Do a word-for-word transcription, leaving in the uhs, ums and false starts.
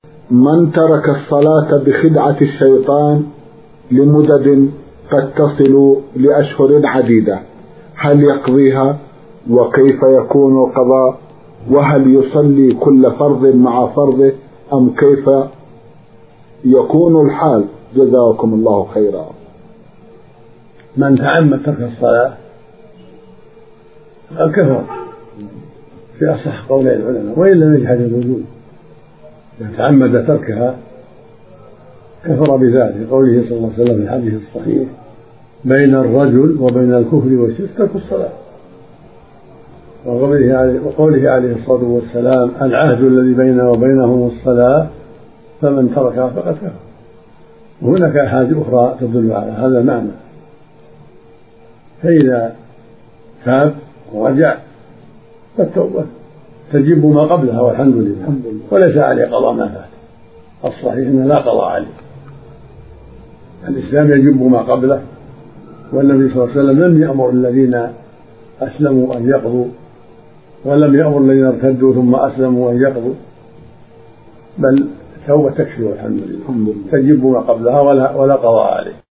من ترك الصلاة بخدعة الشيطان لمدد قد تصل لأشهر عديدة، هل يقضيها؟ وكيف يكون القضاء؟ وهل يصلي كل فرض مع فرضه أم كيف يكون الحال؟ جزاكم الله خيرا. من تعمد ترك الصلاة فقد كفر في أصح قولي العلماء، وإن لم يجحد الوجود. من تعمد تركها كفر بذلك، قوله صلى الله عليه وسلم في الحديث الصحيح: بين الرجل وبين الكفر والشرك ترك الصلاة. وقوله عليه الصلاة والسلام: العهد الذي بيننا وبينهم الصلاة فمن تركها فقد كفر. وهناك أحاديث أخرى تدل على هذا المعنى. فإذا تاب ورجع فالتوبة تجب ما قبلها والحمد لله، وليس عليه قضاء ما فات. الصحيح أنه لا قضاء عليه. الإسلام يجب ما قبله، والنبي صلى الله عليه وسلم لم يأمر الذين أسلموا أن يقضوا، ولم يأمر الذين ارتدوا ثم أسلموا أن يقضوا، بل التوبة تكفي والحمد لله، تجب ما قبلها ولا, ولا قضاء عليه.